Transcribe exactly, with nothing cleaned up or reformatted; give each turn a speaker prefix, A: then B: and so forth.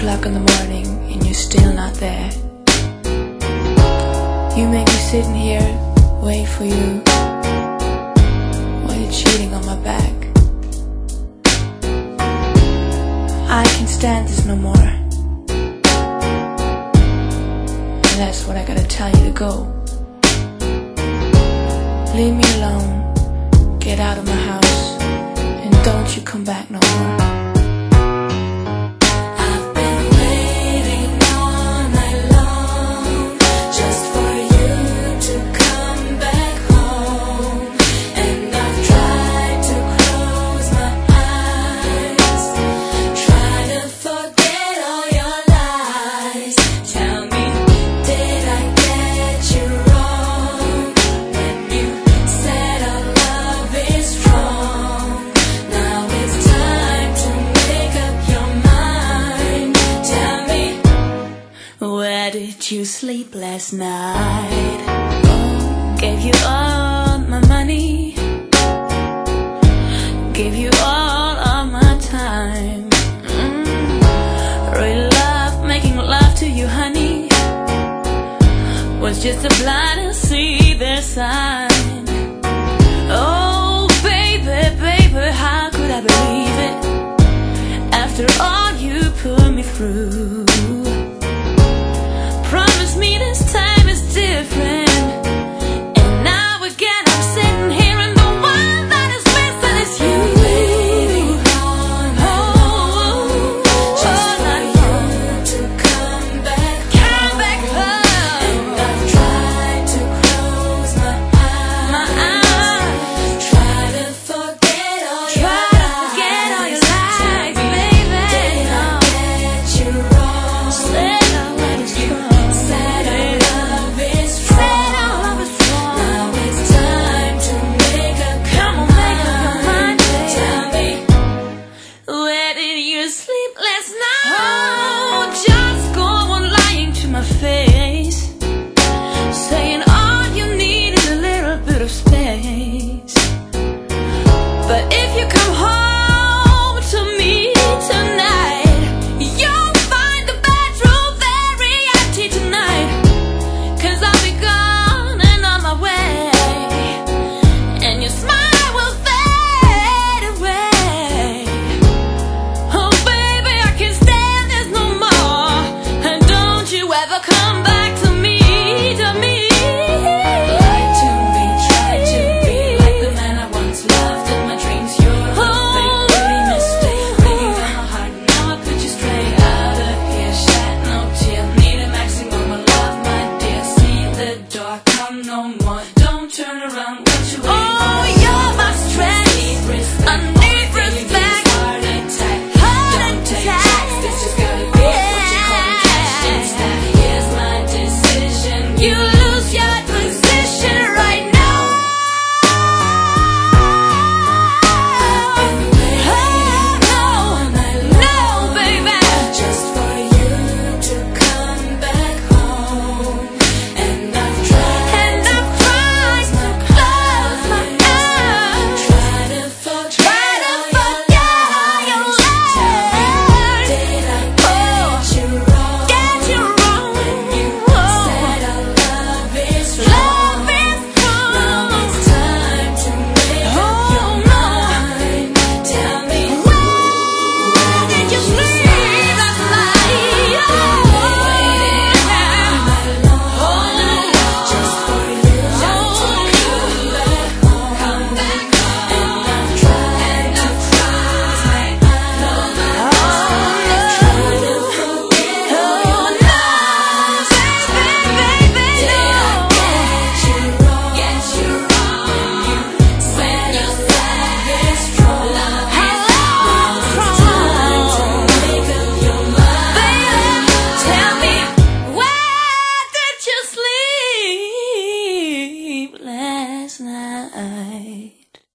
A: o'clock in the morning and you're still not there. You make me sitting here, wait for you, while you're cheating on my back. I can't stand this no more, and that's what I gotta tell you to go. Leave me alone, get out of my house, and don't you come back no more. Where did you sleep last night? Gave you all my money, gave you all of my time. mm. Really love making love to you, honey. Was just a blind and see their sign. Oh baby, baby, how could I believe it? After all you put me through,